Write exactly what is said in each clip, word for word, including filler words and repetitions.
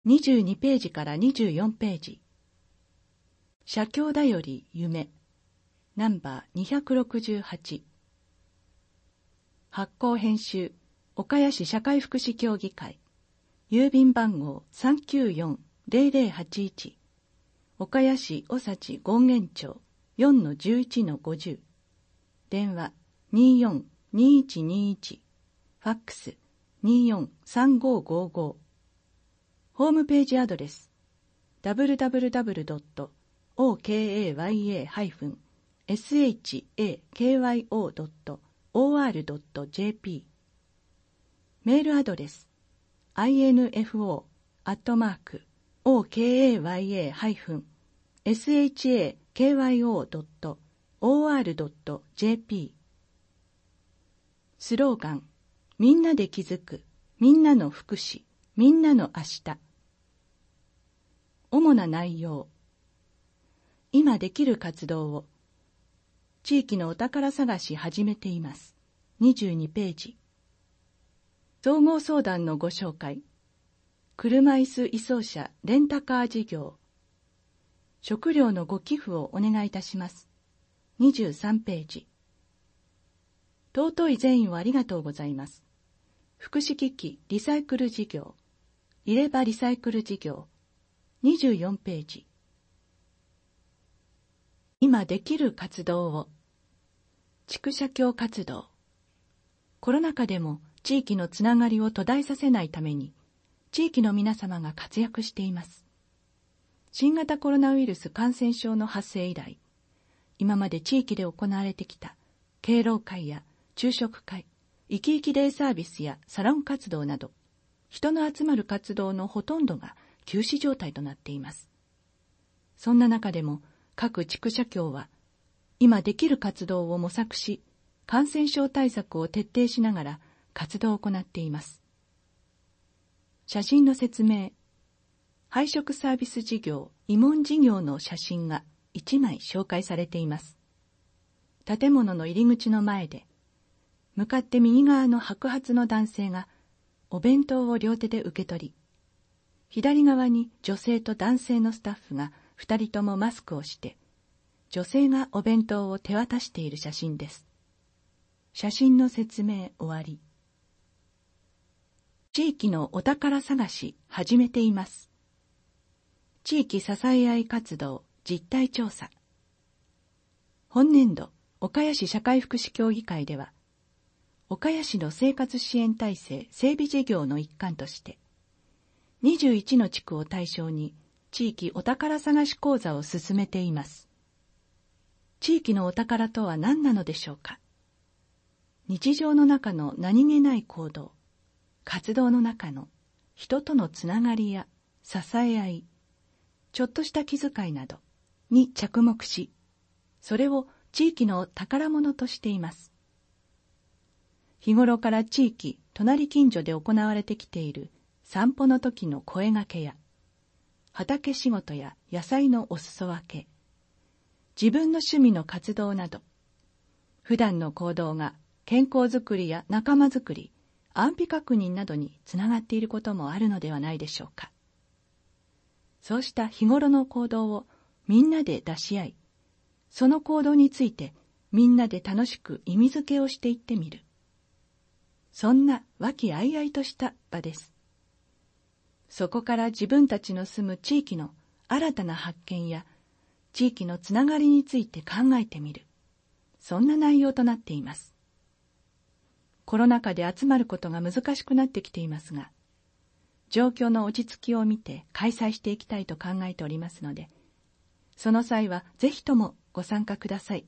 にじゅうにページからにじゅうよんページ。写経だより夢、ナンバーにひゃくろくじゅうはち。発行編集、岡谷市社会福祉協議会。郵便番号 さんきゅうよんゼロゼロはちいち。岡谷市小幸権現町 よんのじゅういちのごじゅう。電話 にーよんにーいちにーいち。ファックス にーよんさんごごご。ホームページアドレス ダブリューダブリューダブリュードットオーケーエーワイエーハイフンエスエイチエーケーワイオードットオーアールドットジェーピー。 メールアドレス アイエヌエフオーアットマークオーケーエーワイエーハイフンエスエイチエーケーワイオードットオーアールドットジェーピー。 スローガン、みんなで気づく、みんなの福祉、みんなの明日。主な内容。今できる活動を地域のお宝探し始めています。にじゅうにページ。総合相談のご紹介。車椅子移送車レンタカー事業。食料のご寄付をお願いいたします。にじゅうさんページ。尊い善意をありがとうございます。福祉機器リサイクル事業。入れ歯リサイクル事業。にじゅうよんページ。今できる活動を。畜舎協活動。コロナ禍でも地域のつながりを途絶えさせないために、地域の皆様が活躍しています。新型コロナウイルス感染症の発生以来、今まで地域で行われてきた敬老会や昼食会、生き生きデイサービスやサロン活動など、人の集まる活動のほとんどが休止状態となっています。そんな中でも各畜舎協は、今できる活動を模索し、感染症対策を徹底しながら活動を行っています。写真の説明。配食サービス事業、慰問事業の写真がいちまい紹介されています。建物の入り口の前で、向かって右側の白髪の男性がお弁当を両手で受け取り、左側に女性と男性のスタッフが二人ともマスクをして、女性がお弁当を手渡している写真です。写真の説明終わり。地域のお宝探し始めています。地域支え合い活動実態調査。本年度岡谷市社会福祉協議会では、岡谷市の生活支援体制整備事業の一環として、にじゅういちの地区を対象に地域お宝探し講座を進めています。地域のお宝とは何なのでしょうか。日常の中の何気ない行動、活動の中の人とのつながりや支え合い、ちょっとした気遣いなどに着目し、それを地域の宝物としています。日頃から地域、隣近所で行われてきている散歩の時の声掛けや、畑仕事や野菜のお裾分け、自分の趣味の活動など、普段の行動が健康づくりや仲間づくり、安否確認などにつながっていることもあるのではないでしょうか。そうした日頃の行動をみんなで出し合い、その行動についてみんなで楽しく意味付けをしていってみる。そんな和気あいあいとした場です。そこから自分たちの住む地域の新たな発見や地域のつながりについて考えてみる。そんな内容となっています。コロナ禍で集まることが難しくなってきていますが、状況の落ち着きを見て開催していきたいと考えておりますので、その際はぜひともご参加ください。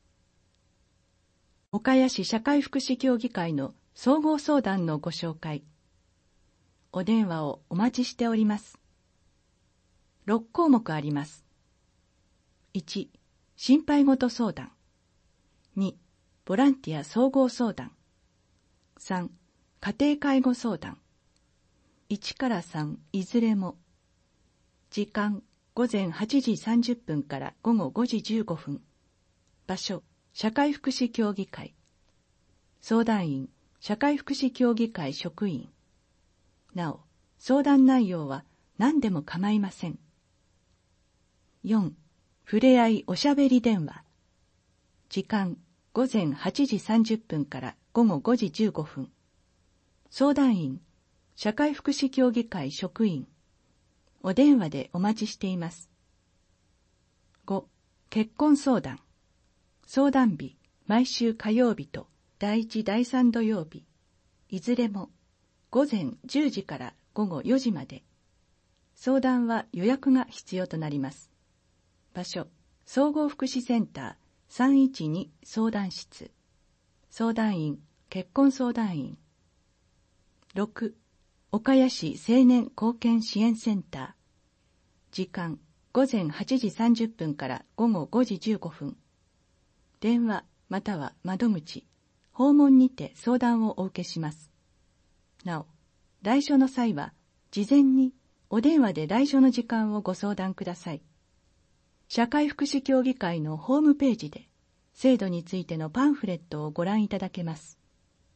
岡谷市社会福祉協議会の総合相談のご紹介。お電話をお待ちしております。ろっこうもくあります。いち、心配事相談。に、ボランティア総合相談。さん、家庭介護相談。いちからさんいずれも。時間、ごぜんはちじさんじゅっぷんからごごごじじゅうごふん。場所、社会福祉協議会。相談員、社会福祉協議会職員。なお、相談内容は何でも構いません。よん. ふれあいおしゃべり電話。時間ごぜんはちじさんじゅっぷんからごごごじじゅうごふん。相談員、社会福祉協議会職員。お電話でお待ちしています。ご. 結婚相談。相談日、毎週火曜日とだいいちだいさん土曜日。いずれもごぜんじゅうじからごごよじまで。相談は予約が必要となります。場所、総合福祉センターさんいちに相談室。相談員、結婚相談員。ろく. 岡谷市青年貢献支援センター。時間、ごぜんはちじさんじゅっぷんからごごごじじゅうごふん。電話または窓口、訪問にて相談をお受けします。なお、来所の際は、事前にお電話で来所の時間をご相談ください。社会福祉協議会のホームページで、制度についてのパンフレットをご覧いただけます。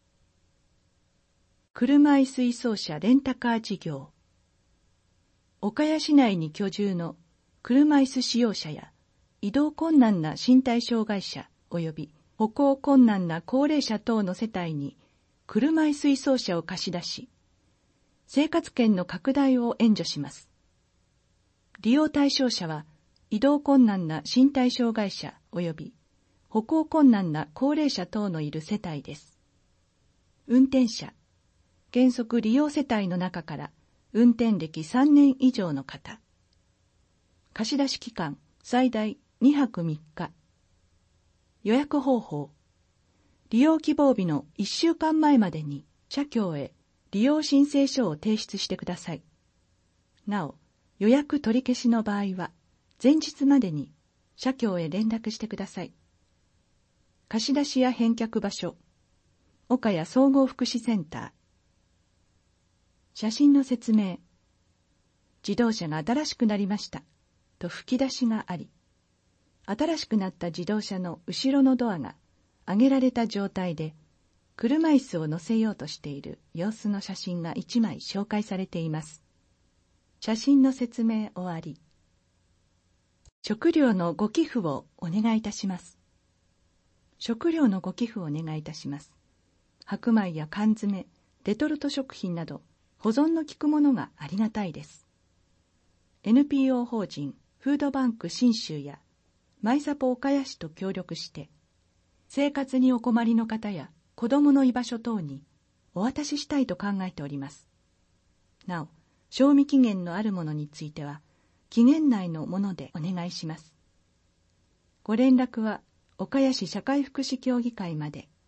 車椅子移送車レンタカー事業。岡谷市内に居住の車椅子使用者や移動困難な身体障害者及び歩行困難な高齢者等の世帯に車椅子移送車を貸し出し、生活圏の拡大を援助します。利用対象者は移動困難な身体障害者及び歩行困難な高齢者等のいる世帯です。運転者、原則利用世帯の中から運転歴さんねん以上の方。貸し出し期間最大にはくみっか。予約方法。利用希望日のいっしゅうかんまえまでに社協へ利用申請書を提出してください。なお、予約取り消しの場合は前日までに社協へ連絡してください。貸し出しや返却場所。岡谷総合福祉センター。写真の説明。自動車が新しくなりましたと吹き出しがあり、新しくなった自動車の後ろのドアが上げられた状態で車椅子を乗せようとしている様子の写真がいちまい紹介されています。写真の説明終わり。食料のご寄付をお願いいたします。食料のご寄付をお願いいたします。白米や缶詰、レトルト食品など保存の効くものがありがたいです。エヌピーオー 法人フードバンク信州やマイサポ岡谷市と協力して、生活にお困りの方や子どもの居場所等にお渡ししたいと考えております。なお、賞味期限のあるものについては、期限内のものでお願いします。ご連絡は岡谷市社会福祉協議会まで。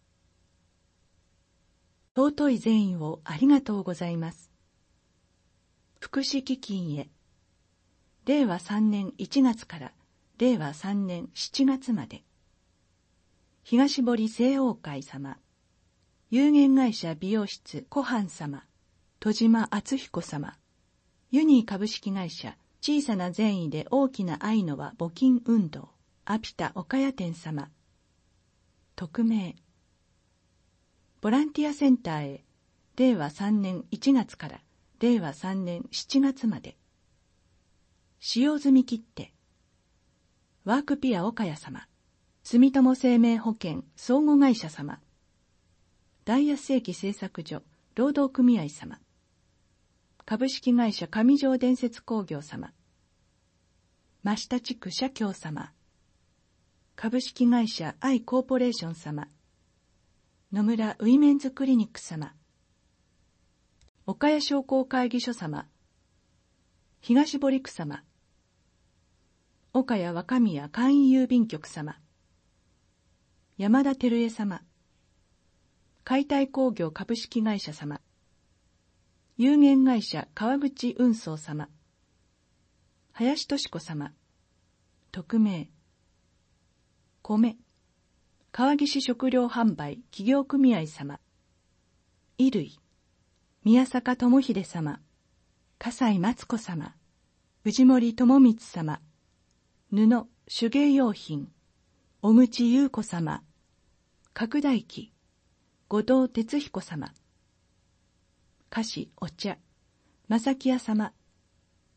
尊い善意をありがとうございます。福祉基金へ。れいわさんねんいちがつかられいわさんねんしちがつまで。東堀清王会様、有限会社美容室小藩様、戸島敦彦様、ユニー株式会社小さな善意で大きな愛の輪募金運動、アピタ岡谷店様。匿名。ボランティアセンターへ、れいわさんねんいちがつかられいわさんねんしちがつまで。使用済み切手。ワークピア岡谷様、住友生命保険相互会社様、大安世紀製作所労働組合様、株式会社上条伝説工業様、真下地区社協様、株式会社アイコーポレーション様、野村ウィメンズクリニック様、岡谷商工会議所様、東堀区様、岡谷若宮簡易郵便局様、山田照江様、解体工業株式会社様、有限会社川口運送様、林敏子様、匿名。米、川岸食料販売企業組合様、衣類、宮坂智秀様、笠井松子様、藤森智光様、布、手芸用品、小口優子様、拡大機、後藤哲彦様、菓子お茶、正木屋様、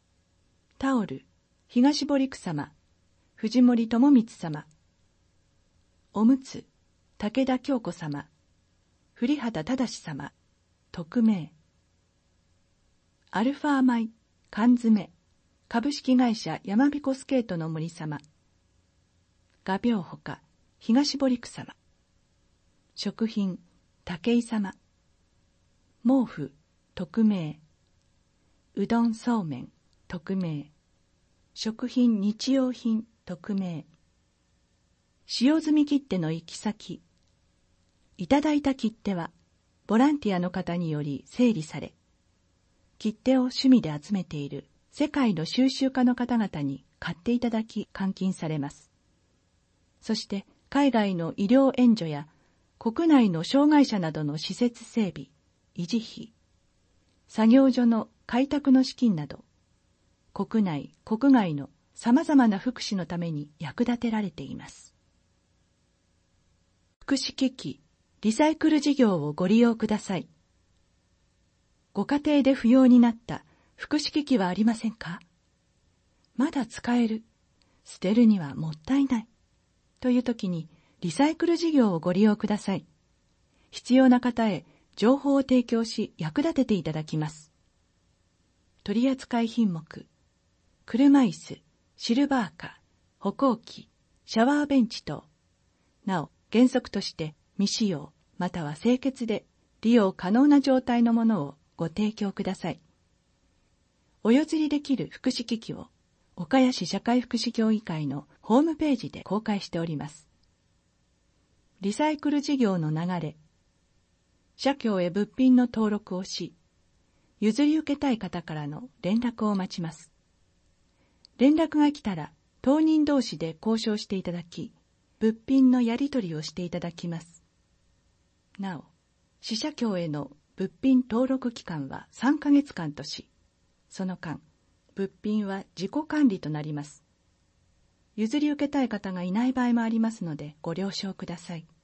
タオル、東堀草間、藤森智光様。おむつ、武田京子様、栗畑忠様、匿名。アルファ米、缶詰、株式会社山彦スケートの森様。画鋲ほか、東堀草間。食品、武井様。毛布、匿名。うどんそうめん、匿名。食品日用品、匿名。使用済み切手の行き先。いただいた切手は、ボランティアの方により整理され、切手を趣味で集めている世界の収集家の方々に買っていただき換金されます。そして海外の医療援助や国内の障害者などの施設整備、維持費、作業所の開拓の資金など、国内、国外の様々な福祉のために役立てられています。福祉機器、リサイクル事業をご利用ください。ご家庭で不要になった福祉機器はありませんか？まだ使える、捨てるにはもったいない、という時にリサイクル事業をご利用ください。必要な方へ情報を提供し役立てていただきます。取扱品目、車椅子、シルバーカー、歩行器、シャワーベンチ等。なお、原則として未使用または清潔で利用可能な状態のものをご提供ください。お譲りできる福祉機器を岡谷市社会福祉協議会のホームページで公開しております。リサイクル事業の流れ、社協へ物品の登録をし、譲り受けたい方からの連絡を待ちます。連絡が来たら当人同士で交渉していただき、物品のやり取りをしていただきます。なお、市社協への物品登録期間はさんかげつかんとし、その間、物品は自己管理となります。譲り受けたい方がいない場合もありますのでご了承ください。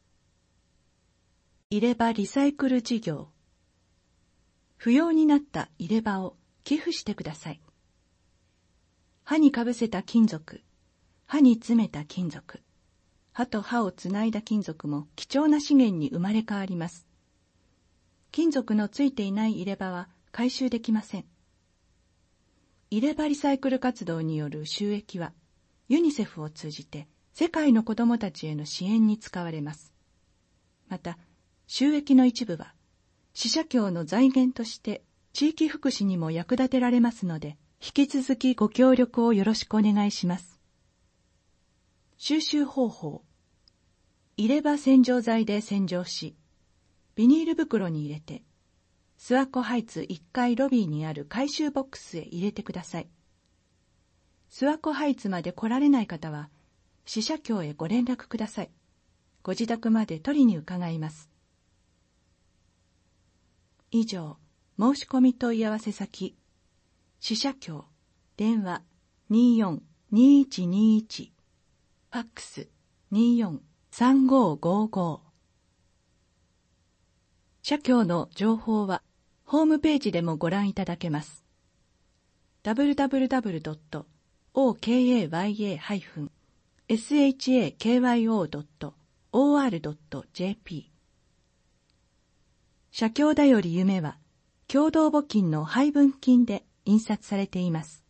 入れ歯リサイクル事業。不要になった入れ歯を寄付してください。歯にかぶせた金属、歯に詰めた金属、歯と歯をつないだ金属も貴重な資源に生まれ変わります。金属のついていない入れ歯は回収できません。入れ歯リサイクル活動による収益は、ユニセフを通じて世界の子どもたちへの支援に使われます。また、収益の一部は、市社協の財源として地域福祉にも役立てられますので、引き続きご協力をよろしくお願いします。収集方法。入れ歯洗浄剤で洗浄し、ビニール袋に入れて、諏訪湖ハイツいっかいロビーにある回収ボックスへ入れてください。諏訪湖ハイツまで来られない方は、市社協へご連絡ください。ご自宅まで取りに伺います。以上、申し込み問い合わせ先、市社協、電話 にーよんにーいちにーいち、ファックス にーよんさんごーごーごー。社協の情報はホームページでもご覧いただけます。ダブリュダブリュダブリュドットオーケーエーワイエーハイフンエスエイチエーケーワイオードットオーアールドットジェーピー。社協だより夢は共同募金の配分金で印刷されています。